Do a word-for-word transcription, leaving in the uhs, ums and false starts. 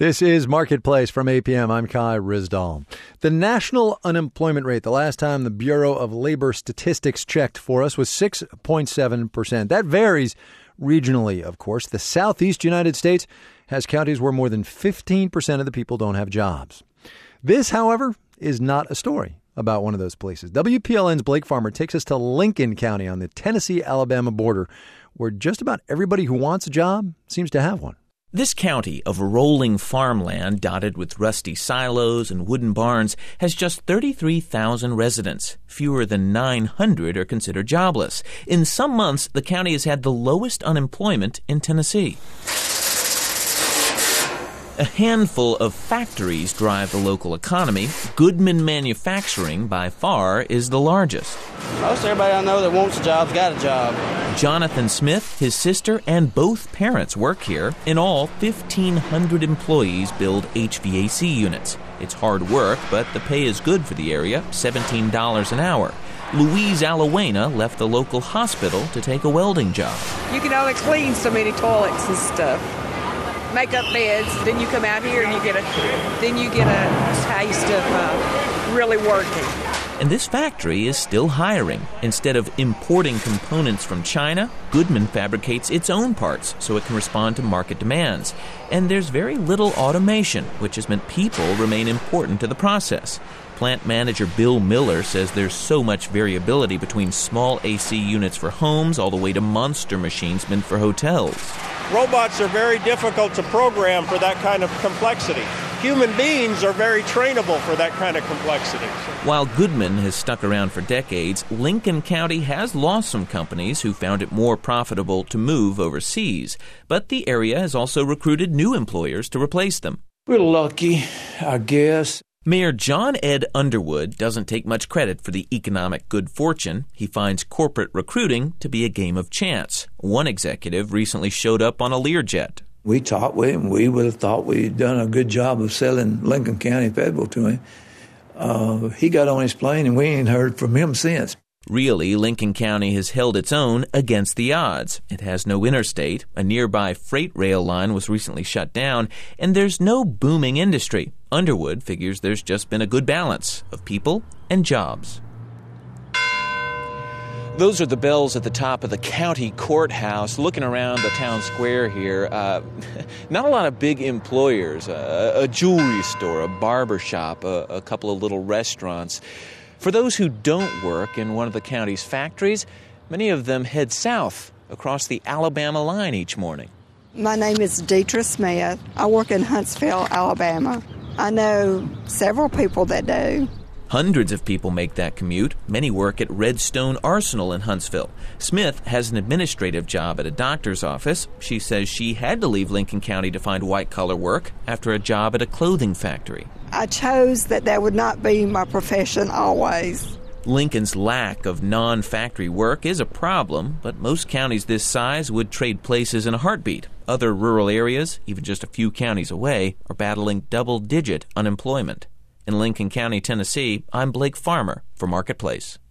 This is Marketplace from A P M. I'm Kai Rizdal. The national unemployment rate, the last time the Bureau of Labor Statistics checked for us, was six point seven percent. That varies regionally, of course. The southeast United States has counties where more than fifteen percent of the people don't have jobs. This, however, is not a story about one of those places. W P L N's Blake Farmer takes us to Lincoln County on the Tennessee-Alabama border, where just about everybody who wants a job seems to have one. This county of rolling farmland dotted with rusty silos and wooden barns has just thirty-three thousand residents. Fewer than nine hundred are considered jobless. In some months, the county has had the lowest unemployment in Tennessee. A handful of factories drive the local economy. Goodman Manufacturing, by far, is the largest. Most everybody I know that wants a job's got a job. Jonathan Smith, his sister, and both parents work here. In all, fifteen hundred employees build H V A C units. It's hard work, but the pay is good for the area, seventeen dollars an hour. Louise Alawena left the local hospital to take a welding job. You can only clean so many toilets and stuff. Make up beds, then you come out here and you get a then you get a taste of uh, really working. And this factory is still hiring. Instead of importing components from China, Goodman fabricates its own parts so it can respond to market demands. And there's very little automation, which has meant people remain important to the process. Plant manager Bill Miller says there's so much variability between small A C units for homes all the way to monster machines meant for hotels. Robots are very difficult to program for that kind of complexity. Human beings are very trainable for that kind of complexity. While Goodman has stuck around for decades, Lincoln County has lost some companies who found it more profitable to move overseas. But the area has also recruited new employers to replace them. We're lucky, I guess. Mayor John Ed Underwood doesn't take much credit for the economic good fortune. He finds corporate recruiting to be a game of chance. One executive recently showed up on a Learjet. We talked with him. We would have thought we'd done a good job of selling Lincoln County Federal to him. Uh, he got on his plane, and we ain't heard from him since. Really, Lincoln County has held its own against the odds. It has no interstate, a nearby freight rail line was recently shut down, and there's no booming industry. Underwood figures there's just been a good balance of people and jobs. Those are the bells at the top of the county courthouse. Looking around the town square here, uh, not a lot of big employers, uh, a jewelry store, a barber shop, a, a couple of little restaurants. For those who don't work in one of the county's factories, many of them head south across the Alabama line each morning. My name is Deidre Smith. I work in Huntsville, Alabama. I know several people that do. Hundreds of people make that commute. Many work at Redstone Arsenal in Huntsville. Smith has an administrative job at a doctor's office. She says she had to leave Lincoln County to find white-collar work after a job at a clothing factory. I chose that that would not be my profession always. Lincoln's lack of non-factory work is a problem, but most counties this size would trade places in a heartbeat. Other rural areas, even just a few counties away, are battling double-digit unemployment. In Lincoln County, Tennessee, I'm Blake Farmer for Marketplace.